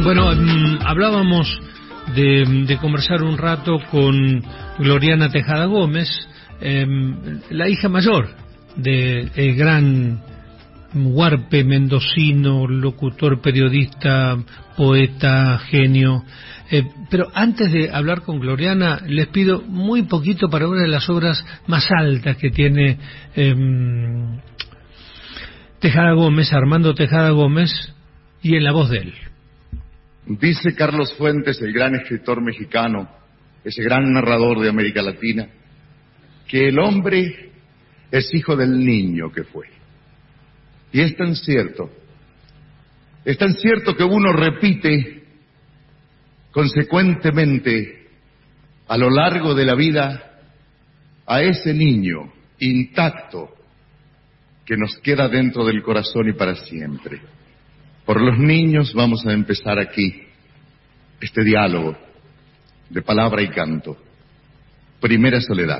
Bueno, hablábamos de conversar un rato con Gloriana Tejada Gómez, la hija mayor del gran huarpe mendocino, locutor, periodista, poeta, genio. Pero antes de hablar con Gloriana, les pido muy poquito para una de las obras más altas que tiene Tejada Gómez, Armando Tejada Gómez, y en la voz de él. Dice Carlos Fuentes, el gran escritor mexicano, ese gran narrador de América Latina, que el hombre es hijo del niño que fue. Y es tan cierto que uno repite consecuentemente a lo largo de la vida a ese niño intacto que nos queda dentro del corazón y para siempre. Por los niños vamos a empezar aquí este diálogo de palabra y canto. Primera soledad.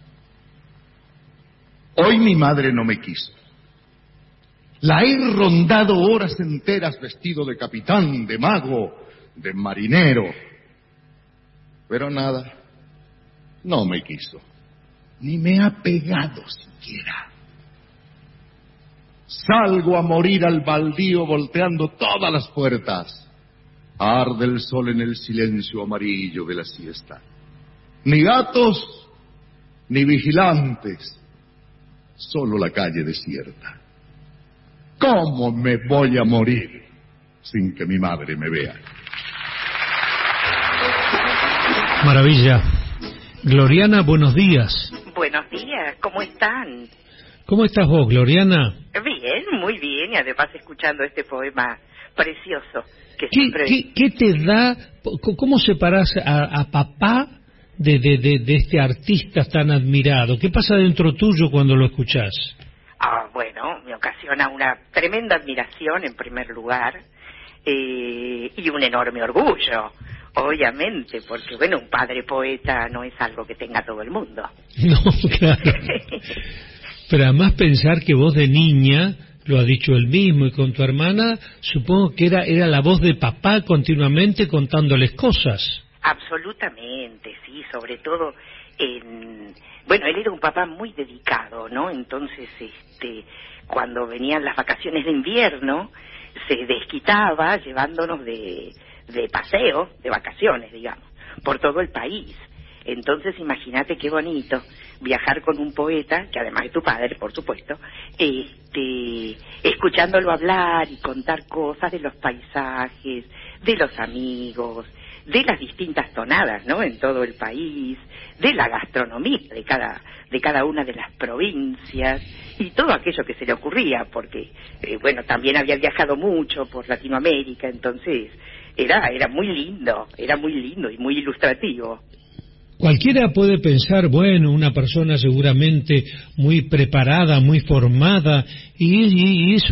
Hoy mi madre no me quiso. La he rondado horas enteras vestido de capitán, de mago, de marinero. Pero nada, no me quiso. Ni me ha pegado siquiera. Salgo a morir al baldío volteando todas las puertas. Arde el sol en el silencio amarillo de la siesta. Ni gatos, ni vigilantes. Solo la calle desierta. ¿Cómo me voy a morir sin que mi madre me vea? Maravilla. Gloriana, buenos días. Buenos días, ¿cómo están? ¿Cómo estás vos, Gloriana? Bien, muy bien, y además escuchando este poema precioso. Que siempre... ¿Qué te da, cómo separás a papá de este artista tan admirado? ¿Qué pasa dentro tuyo cuando lo escuchás? Bueno, me ocasiona una tremenda admiración en primer lugar y un enorme orgullo, obviamente, porque bueno, un padre poeta no es algo que tenga todo el mundo. No, claro. Pero además pensar que vos de niña, lo ha dicho él mismo, y con tu hermana, supongo que era la voz de papá continuamente contándoles cosas. Absolutamente, sí, sobre todo bueno, él era un papá muy dedicado, ¿no? Entonces, cuando venían las vacaciones de invierno, se desquitaba llevándonos de paseo, de vacaciones, digamos, por todo el país. Entonces, imagínate qué bonito viajar con un poeta, que además es tu padre, por supuesto, escuchándolo hablar y contar cosas de los paisajes, de los amigos, de las distintas tonadas, ¿no?, en todo el país, de la gastronomía de cada una de las provincias y todo aquello que se le ocurría, porque, bueno, también había viajado mucho por Latinoamérica, entonces era muy lindo y muy ilustrativo. Cualquiera puede pensar, bueno, una persona seguramente muy preparada, muy formada, y es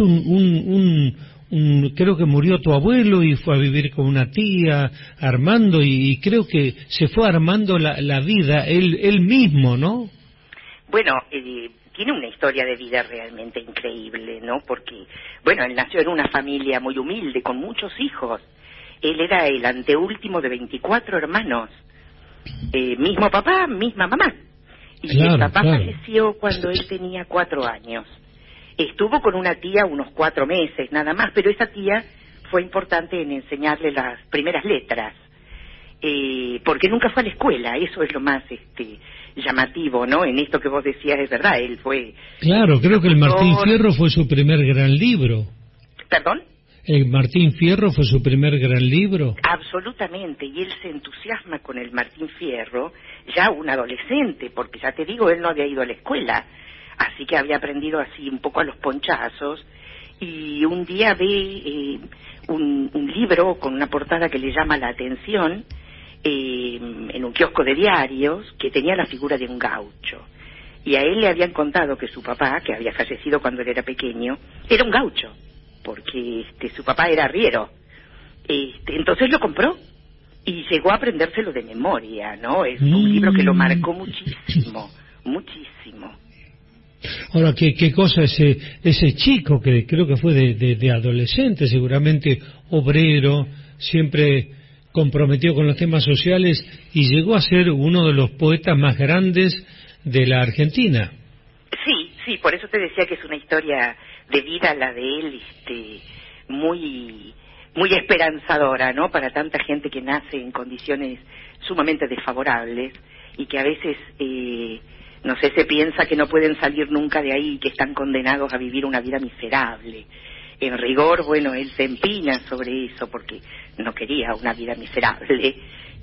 creo que murió tu abuelo y fue a vivir con una tía, Armando, y creo que se fue armando la vida él mismo, ¿no? Bueno, tiene una historia de vida realmente increíble, ¿no? Porque, bueno, él nació en una familia muy humilde, con muchos hijos. Él era el anteúltimo de 24 hermanos. Mismo papá, misma mamá. Y claro, el papá claro. falleció cuando él tenía 4 años. Estuvo con una tía unos 4 meses, nada más, pero esa tía fue importante en enseñarle las primeras letras, porque nunca fue a la escuela. Eso es lo más llamativo, ¿no? En esto que vos decías es verdad, él fue... Claro, creo que el Martín Fierro fue su primer gran libro. ¿Perdón? ¿El Martín Fierro fue su primer gran libro? Absolutamente, y él se entusiasma con el Martín Fierro, ya un adolescente, porque ya te digo, él no había ido a la escuela, así que había aprendido así un poco a los ponchazos, y un día ve un libro con una portada que le llama la atención, en un kiosco de diarios, que tenía la figura de un gaucho. Y a él le habían contado que su papá, que había fallecido cuando él era pequeño, era un gaucho, porque su papá era arriero. Entonces lo compró y llegó a aprendérselo de memoria, ¿no? Es un libro que lo marcó muchísimo, muchísimo. Ahora, ¿qué cosa ese chico que creo que fue de adolescente, seguramente obrero, siempre comprometido con los temas sociales y llegó a ser uno de los poetas más grandes de la Argentina. Sí, por eso te decía que es una historia de vida la de él, muy esperanzadora, ¿no? Para tanta gente que nace en condiciones sumamente desfavorables y que a veces, no sé, se piensa que no pueden salir nunca de ahí y que están condenados a vivir una vida miserable. En rigor, bueno, él se empina sobre eso porque no quería una vida miserable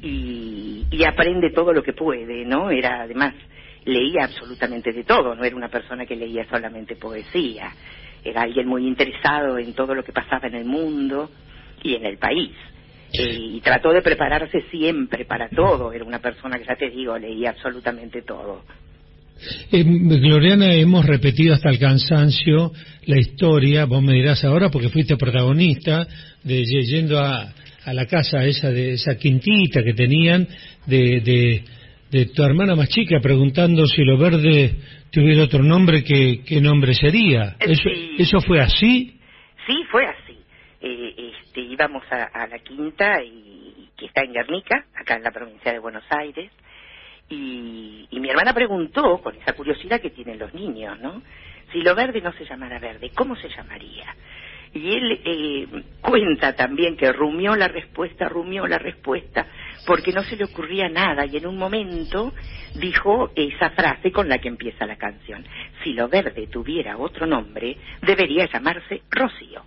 y aprende todo lo que puede, ¿no? Además, leía absolutamente de todo, no era una persona que leía solamente poesía, era alguien muy interesado en todo lo que pasaba en el mundo y en el país. Y trató de prepararse siempre para todo, era una persona que, ya te digo, leía absolutamente todo. Gloriana, hemos repetido hasta el cansancio la historia, vos me dirás ahora porque fuiste protagonista, de yendo a la casa esa quintita que tenían de tu hermana más chica, preguntando si Lo Verde tuviera otro nombre, ¿qué nombre sería? Sí. ¿Eso fue así? Sí, fue así. Íbamos a la quinta que está en Guernica, acá en la provincia de Buenos Aires, y mi hermana preguntó, con esa curiosidad que tienen los niños, ¿no? Si Lo Verde no se llamara Verde, ¿cómo se llamaría? Y él cuenta también que rumió la respuesta, porque no se le ocurría nada, y en un momento dijo esa frase con la que empieza la canción: si Lo Verde tuviera otro nombre, debería llamarse Rocío.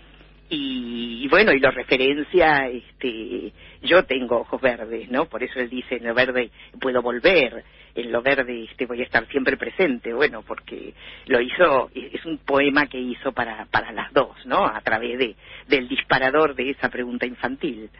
Y bueno, y lo referencia, yo tengo ojos verdes, ¿no? Por eso él dice, en Lo Verde puedo volver, en Lo Verde voy a estar siempre presente, bueno, porque lo hizo, es un poema que hizo para las dos, ¿no? A través del disparador de esa pregunta infantil.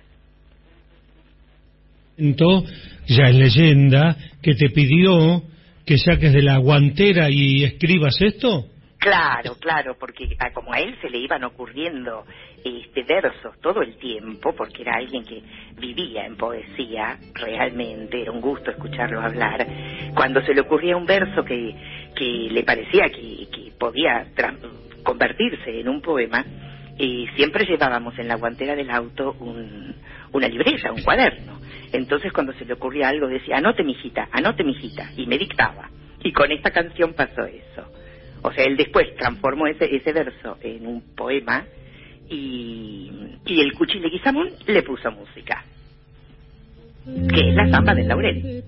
Ya es leyenda que te pidió que saques de la guantera y escribas esto. Claro, porque como a él se le iban ocurriendo versos todo el tiempo, porque era alguien que vivía en poesía, realmente era un gusto escucharlo hablar. Cuando se le ocurría un verso que le parecía que podía convertirse en un poema, siempre llevábamos en la guantera del auto una libreta, un cuaderno. Entonces cuando se le ocurría algo decía, anote mijita, y me dictaba. Y con esta canción pasó eso. O sea, él después transformó ese verso en un poema y el Cuchi Leguizamón le puso música, que es la Zamba del Laurel.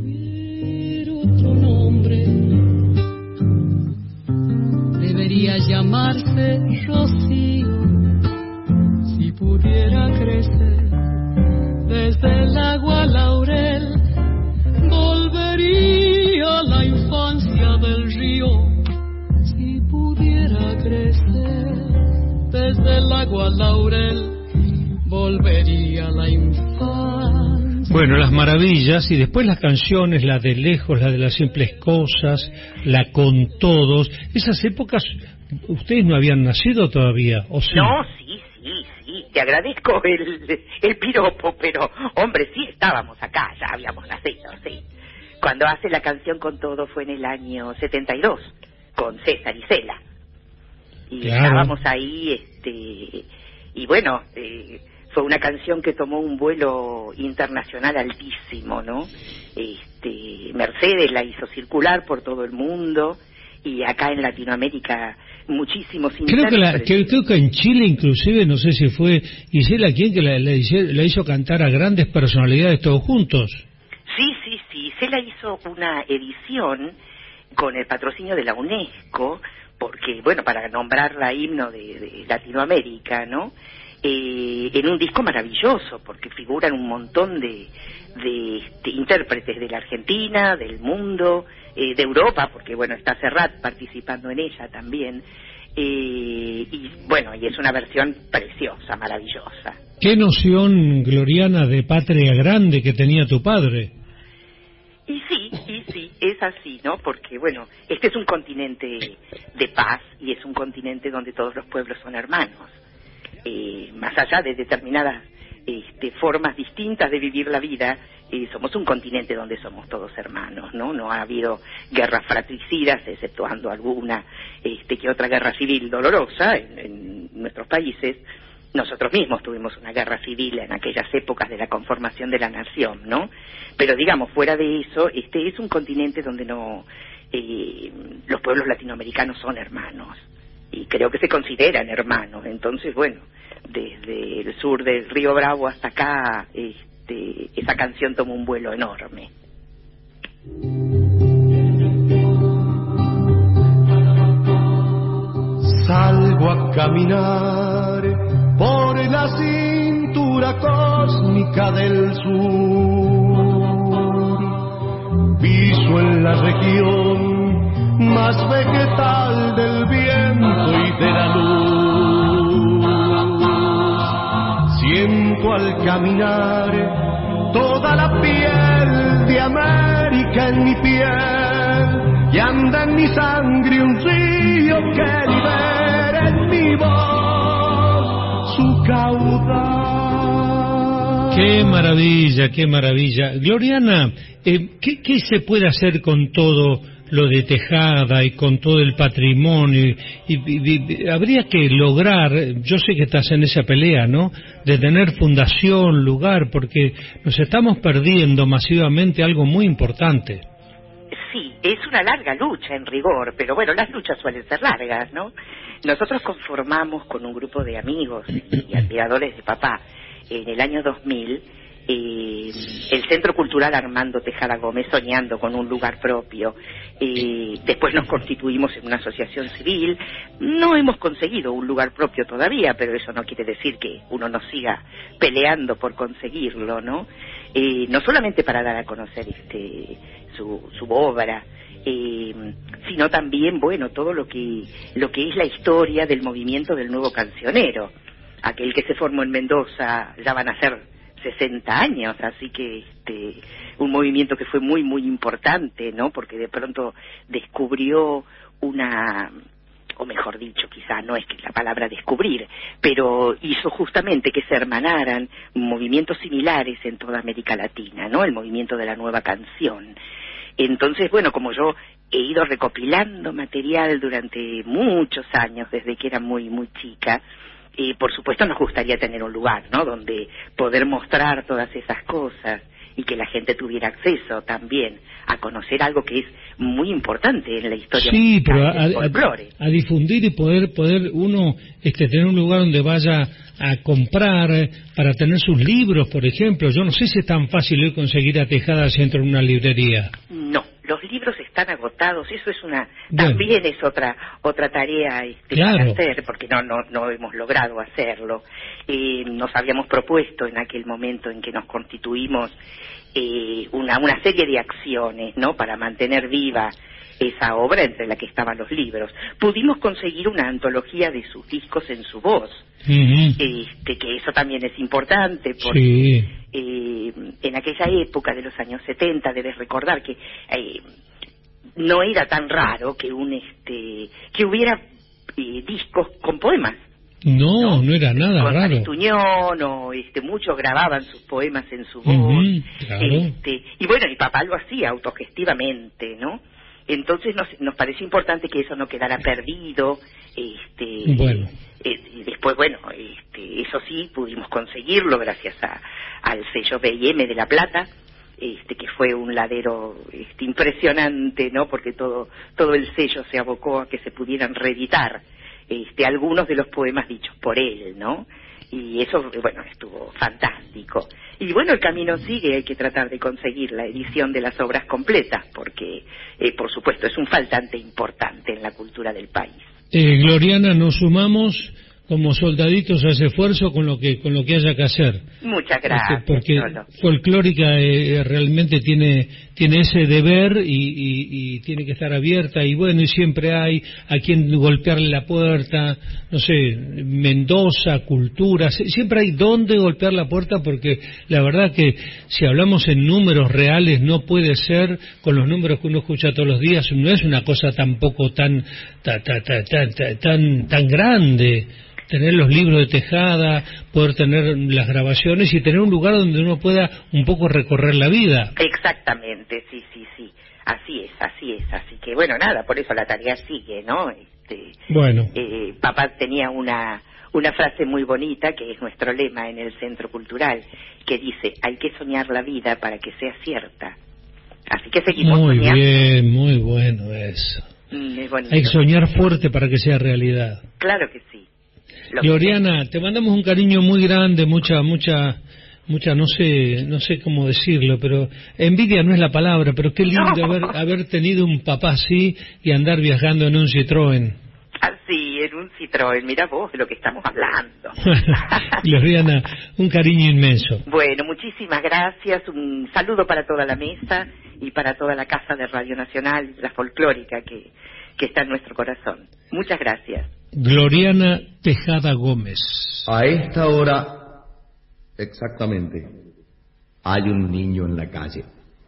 Debería llamarse Rocío, si pudiera crecer desde el agua Laurel, volvería a la infancia del río. Si pudiera crecer desde el agua Laurel, volvería a la infancia. Bueno, las maravillas y después las canciones, la de lejos, la de las simples cosas, la con todos. Esas épocas, ustedes no habían nacido todavía, ¿o sí? No, sí. Te agradezco el piropo, pero hombre, sí estábamos acá, ya habíamos nacido, sí. Cuando hace la canción Con Todo fue en el año 72. Con César y Cela, y claro, estábamos ahí, y bueno, fue una canción que tomó un vuelo internacional altísimo, ¿no? Mercedes la hizo circular por todo el mundo, y acá en Latinoamérica muchísimos intérpretes. Creo que en Chile inclusive, no sé si fue Isela quien que la hizo cantar a grandes personalidades todos juntos. Sí, Cela hizo una edición con el patrocinio de la UNESCO, porque, bueno, para nombrarla himno de Latinoamérica, ¿no? En un disco maravilloso, porque figuran un montón de intérpretes de la Argentina, del mundo, de Europa, porque, bueno, está Serrat participando en ella también, y, bueno, y es una versión preciosa, maravillosa. ¿Qué noción, Gloriana, de patria grande que tenía tu padre? Y sí, es así, ¿no? Porque, bueno, este es un continente de paz y es un continente donde todos los pueblos son hermanos. Más allá de determinadas formas distintas de vivir la vida, somos un continente donde somos todos hermanos, ¿no? No ha habido guerras fratricidas, exceptuando alguna que otra guerra civil dolorosa en nuestros países, nosotros mismos tuvimos una guerra civil en aquellas épocas de la conformación de la nación, ¿no? Pero digamos, fuera de eso, es un continente donde no los pueblos latinoamericanos son hermanos, y creo que se consideran hermanos. Entonces, bueno, desde el sur del Río Bravo hasta acá, esa canción tomó un vuelo enorme. Salgo a caminar por la cintura cósmica del sur, piso en la región más vegetal del viento y de la luz. Siento al caminar toda la piel de América en mi piel, y anda en mi sangre un río que libera en mi voz su caudal. Qué maravilla, qué maravilla. Gloriana, ¿qué se puede hacer con todo lo de Tejada y con todo el patrimonio? Y habría que lograr, yo sé que estás en esa pelea, ¿no?, de tener fundación, lugar, porque nos estamos perdiendo masivamente algo muy importante. Sí, es una larga lucha en rigor, pero bueno, las luchas suelen ser largas, ¿no? Nosotros conformamos con un grupo de amigos y admiradores de papá en el año 2000 el Centro Cultural Armando Tejada Gómez, soñando con un lugar propio. Después nos constituimos en una asociación civil. No hemos conseguido un lugar propio todavía, pero eso no quiere decir que uno no siga peleando por conseguirlo, ¿no? No solamente para dar a conocer su obra, sino también, bueno, todo lo que es la historia del movimiento del nuevo cancionero, aquel que se formó en Mendoza. Ya van a ser 60 años, así que un movimiento que fue muy muy importante, ¿no? Porque de pronto descubrió o mejor dicho, quizá no es que la palabra descubrir, pero hizo justamente que se hermanaran movimientos similares en toda América Latina, ¿no? El movimiento de la nueva canción. Entonces, bueno, como yo he ido recopilando material durante muchos años, desde que era muy muy chica, por supuesto nos gustaría tener un lugar, ¿no?, donde poder mostrar todas esas cosas y que la gente tuviera acceso también a conocer algo que es muy importante en la historia del folclore. A difundir y poder uno tener un lugar donde vaya a comprar para tener sus libros, por ejemplo. Yo no sé si es tan fácil hoy conseguir a Tejada si entro en una librería. No, los libros están agotados. Eso es también es otra tarea claro, para hacer, porque no hemos logrado hacerlo. Nos habíamos propuesto en aquel momento en que nos constituimos una serie de acciones, ¿no?, para mantener viva esa obra, entre la que estaban los libros. Pudimos conseguir una antología de sus discos en su voz, que eso también es importante, porque en aquella época de los años 70, debes recordar que no era tan raro que que hubiera discos con poemas. No era nada con raro. Tuñón, o muchos grababan sus poemas en su voz. Claro. Y bueno, mi papá lo hacía autogestivamente, ¿no? Entonces nos pareció importante que eso no quedara perdido. Bueno. Después, bueno, eso sí, pudimos conseguirlo gracias al sello B&M de La Plata, que fue un ladero impresionante, ¿no? Porque todo el sello se abocó a que se pudieran reeditar algunos de los poemas dichos por él, ¿no? Y eso, bueno, estuvo fantástico. Y bueno, el camino sigue, hay que tratar de conseguir la edición de las obras completas, porque, por supuesto, es un faltante importante en la cultura del país. Gloriana, nos sumamos como soldaditos a ese esfuerzo con lo que haya que hacer. Muchas gracias. Porque Folclórica realmente tiene ese deber y tiene que estar abierta, y bueno, y siempre hay a quien golpearle la puerta, no sé, Mendoza, Cultura, siempre hay donde golpear la puerta, porque la verdad que si hablamos en números reales no puede ser, con los números que uno escucha todos los días, no es una cosa tampoco tan grande. Tener los libros de Tejada, poder tener las grabaciones y tener un lugar donde uno pueda un poco recorrer la vida. Exactamente, sí. Así es. Así que, bueno, nada, por eso la tarea sigue, ¿no? Bueno. Papá tenía una una frase muy bonita que es nuestro lema en el Centro Cultural, que dice, hay que soñar la vida para que sea cierta. Así que seguimos soñando. Muy bien, muy bueno eso. Es bonito. Hay que soñar fuerte para que sea realidad. Claro que sí. Gloriana, te mandamos un cariño muy grande, mucha, no sé cómo decirlo, pero envidia no es la palabra, pero qué lindo haber tenido un papá así y andar viajando en un Citroën. Así, en un Citroën, mira vos de lo que estamos hablando. Gloriana, un cariño inmenso. Bueno, muchísimas gracias, un saludo para toda la mesa y para toda la Casa de Radio Nacional, la folclórica que está en nuestro corazón. Muchas gracias. Gloriana Tejada Gómez. A esta hora, exactamente, hay un niño en la calle.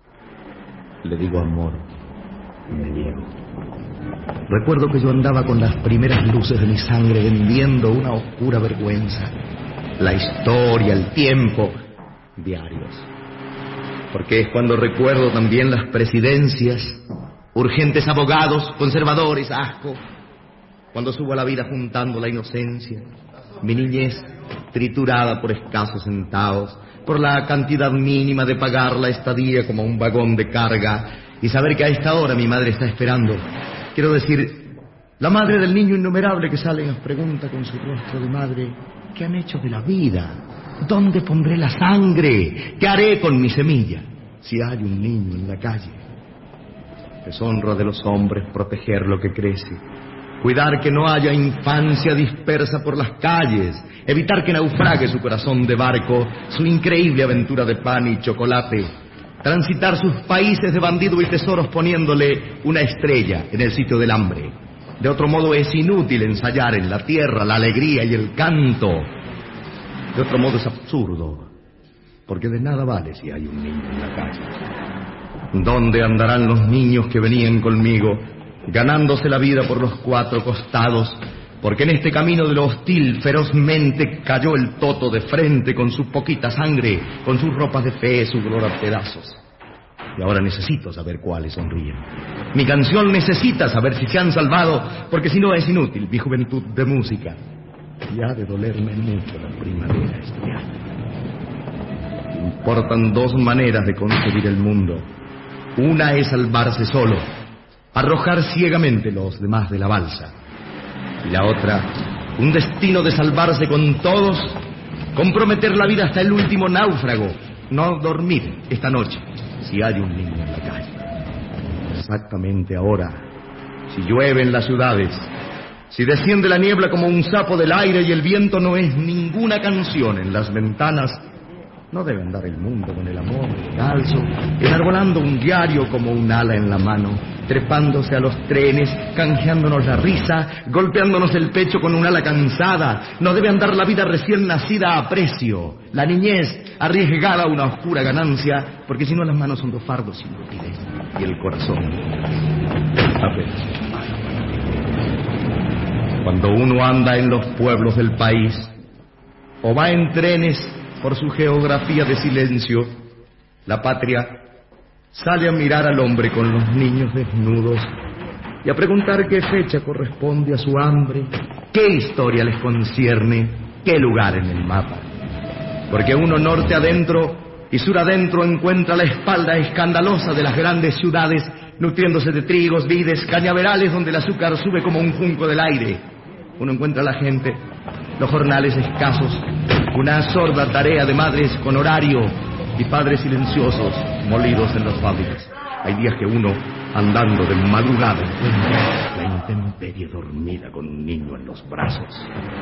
Le digo amor, me niego. Recuerdo que yo andaba con las primeras luces de mi sangre vendiendo una oscura vergüenza. La historia, el tiempo, diarios. Porque es cuando recuerdo también las presidencias, urgentes abogados, conservadores, asco. Cuando subo a la vida juntando la inocencia, mi niñez triturada por escasos centavos, por la cantidad mínima de pagar la estadía como un vagón de carga, y saber que a esta hora mi madre está esperando. Quiero decir, la madre del niño innumerable que sale y nos pregunta con su rostro de madre, ¿qué han hecho de la vida? ¿Dónde pondré la sangre? ¿Qué haré con mi semilla? Si hay un niño en la calle. Deshonra de los hombres proteger lo que crece, cuidar que no haya infancia dispersa por las calles, evitar que naufrague su corazón de barco, su increíble aventura de pan y chocolate, transitar sus países de bandido y tesoros poniéndole una estrella en el sitio del hambre. De otro modo es inútil ensayar en la tierra la alegría y el canto. De otro modo es absurdo, porque de nada vale si hay un niño en la calle. ¿Dónde andarán los niños que venían conmigo, ganándose la vida por los cuatro costados? Porque en este camino de lo hostil ferozmente cayó el toto de frente con su poquita sangre, con sus ropas de fe, su dolor a pedazos. Y ahora necesito saber cuáles sonríen. Mi canción necesita saber si se han salvado, porque si no es inútil mi juventud de música. Y ha de dolerme mucho la primavera este año. Importan dos maneras de concebir el mundo. Una es salvarse solo, arrojar ciegamente los demás de la balsa. Y la otra, un destino de salvarse con todos, comprometer la vida hasta el último náufrago, no dormir esta noche si hay un niño en la calle. Exactamente ahora, si llueve en las ciudades, si desciende la niebla como un sapo del aire y el viento no es ninguna canción en las ventanas, no debe andar el mundo con el amor descalzo, enarbolando un diario como un ala en la mano, trepándose a los trenes, canjeándonos la risa, golpeándonos el pecho con un ala cansada. No debe andar la vida recién nacida a precio, la niñez arriesgada a una oscura ganancia, porque si no las manos son dos fardos inútiles y el corazón apenas. Cuando uno anda en los pueblos del país o va en trenes por su geografía de silencio, la patria sale a mirar al hombre con los niños desnudos y a preguntar qué fecha corresponde a su hambre, qué historia les concierne, qué lugar en el mapa. Porque uno norte adentro y sur adentro encuentra la espalda escandalosa de las grandes ciudades, nutriéndose de trigos, vides, cañaverales donde el azúcar sube como un junco del aire. Uno encuentra a la gente, los jornales escasos, una sorda tarea de madres con horario y padres silenciosos molidos en las fábricas. Hay días que uno, andando de madrugada, encuentra la intemperie dormida con un niño en los brazos.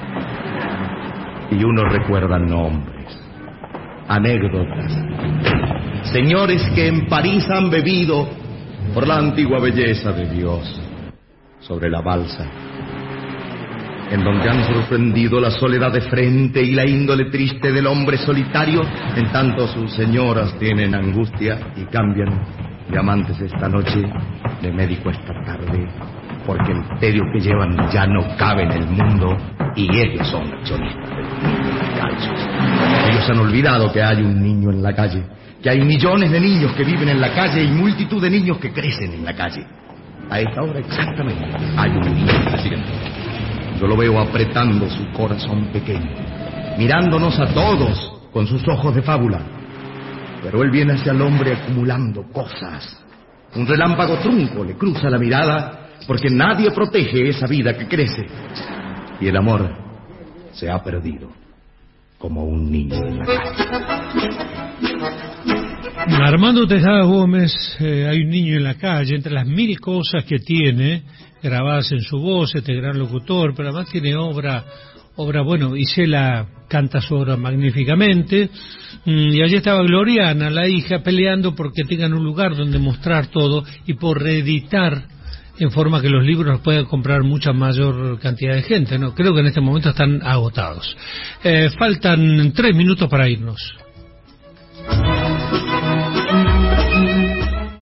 Y uno recuerda nombres, anécdotas, señores que en París han bebido por la antigua belleza de Dios sobre la balsa, en donde han sorprendido la soledad de frente y la índole triste del hombre solitario, en tanto sus señoras tienen angustia y cambian de amantes esta noche, de médico esta tarde, porque el tedio que llevan ya no cabe en el mundo y ellos son accionistas de los niños descalzos. Ellos han olvidado que hay un niño en la calle, que hay millones de niños que viven en la calle y multitud de niños que crecen en la calle. A esta hora exactamente hay un niño. Presidente. Yo lo veo apretando su corazón pequeño, mirándonos a todos con sus ojos de fábula. Pero él viene hacia el hombre acumulando cosas. Un relámpago trunco le cruza la mirada, porque nadie protege esa vida que crece. Y el amor se ha perdido, como un niño en la calle. Armando Tejada Gómez, hay un niño en la calle, entre las mil cosas que tiene grabadas en su voz, este gran locutor, pero además tiene obra, bueno, Isela canta su obra magníficamente, y allí estaba Gloriana, la hija, peleando porque tengan un lugar donde mostrar todo y por reeditar en forma que los libros los pueda comprar mucha mayor cantidad de gente, ¿no? Creo que en este momento están agotados. Faltan 3 minutos para irnos.